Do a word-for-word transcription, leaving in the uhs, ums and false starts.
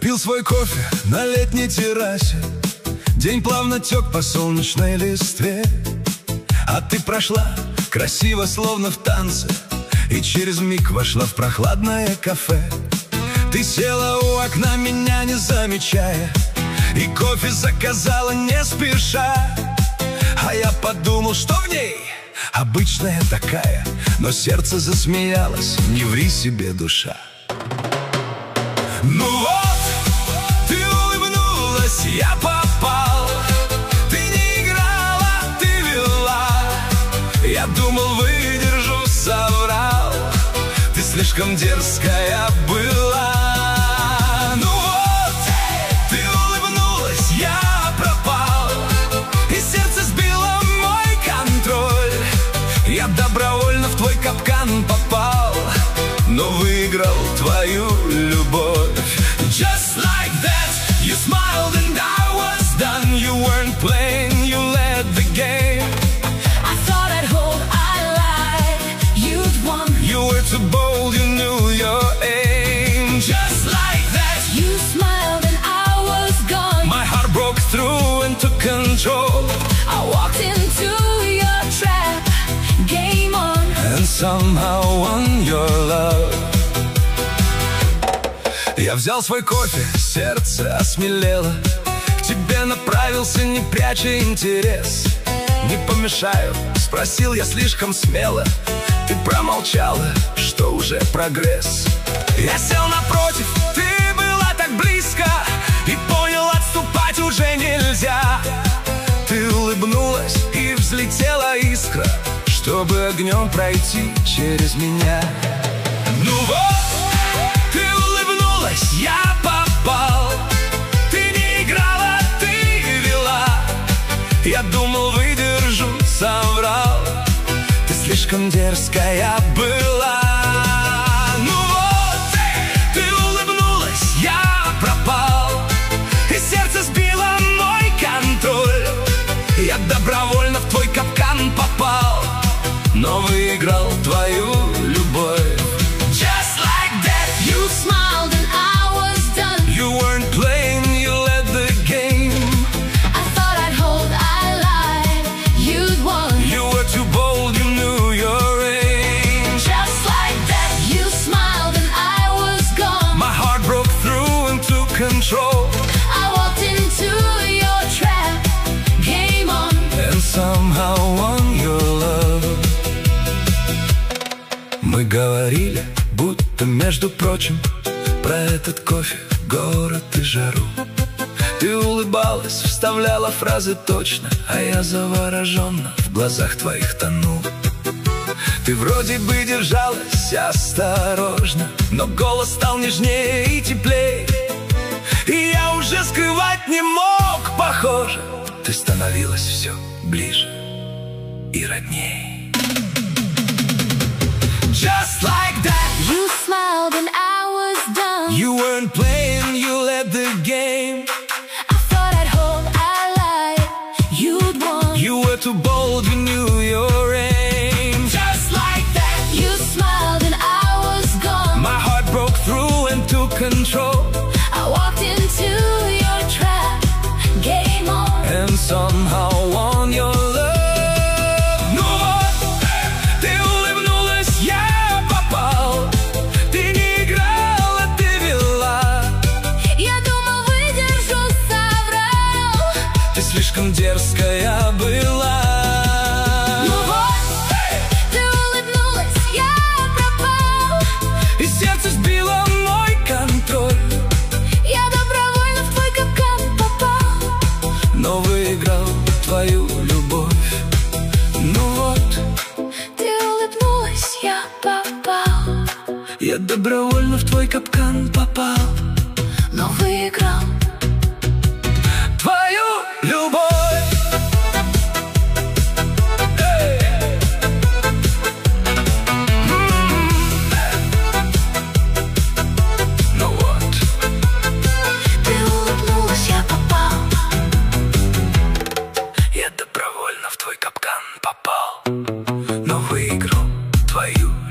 пил свой кофе на летней террасе. День плавно тек по солнечной листве, а ты прошла красиво, словно в танце, и через миг вошла в прохладное кафе. Ты села у окна, меня не замечая, и кофе заказала не спеша. А я подумал, что в ней обычная такая, но сердце засмеялось: не ври себе, душа. Ну вот, ты улыбнулась, я попал. Ты не играла, ты вела. Я думал, выдержу, соврал. Ты слишком дерзкая была. Ну вот, ты улыбнулась, я пропал, и сердце сбило мой контроль. Я добровольно в твой капкан попал, но выиграл твою любовь. Just like that, you smiled and I was done. You weren't playing, you led the game. I thought I'd hold, I lied, you'd won. You were too bold, you knew your aim. Just like that, you smiled and I was gone. my heart broke through and took control. I walked into your trap, game on, and somehow won your love. Я взял свой кофе, сердце осмелело, к тебе направился, не пряча интерес. Не помешаю, спросил я слишком смело. Ты промолчала, что уже прогресс. Я сел напротив, ты была так близко, и понял, отступать уже нельзя. Ты улыбнулась, и взлетела искра, чтобы огнем пройти через меня. Ну вот, ты улыбнулась, я попал. Ты не играла, ты вела. Я думал, выдержу, соврал. Ты слишком дерзкая была. Ну вот, ты улыбнулась, я пропал, и сердце сбило мой контроль. Я добровольно в твой капкан попал, но выиграл твою любовь. Just like that, you smiled and I was done. you weren't playing, you led the game. I thought I'd hold, I lied, you'd won. You were too bold, you knew your aim. Just like that, you smiled and I was gone. My heart broke through and took control. I walked into your trap, game on, and somehow won your love. Мы говорили, будто между прочим, про этот кофе, город и жару. Ты улыбалась, вставляла фразы точно, а я завороженно в глазах твоих тонул. Ты вроде бы держалась осторожно, но голос стал нежнее и теплее, и я уже скрывать не мог, похоже. Ты становилась все ближе и роднее. Just like that, you smiled and I was done. you weren't playing, you led the game. I thought I'd hold, I lied, you'd won. You were too bold, you knew your aim. Just like that, You smiled and I was gone. my heart broke through and took control. I walked into your trap, game on, And somehow won your love. Ну вот, ты улыбнулась, я попал. Ты не играла, ты вела. я думал, выдержу, соврал. Ты слишком дерзкая была. Ну вот, ты улыбнулась, я пропал, И сердце сбило мой контроль, я добровольно в твой капкан попал, но выиграл твою любовь. Ну вот, ты улыбнулась, я попал, я добровольно в твой капкан попал, но выиграл твою любовь. Эй! М. Ну вот, ты улыбнулась, я попал, я добровольно в твой капкан попал, но выиграл твою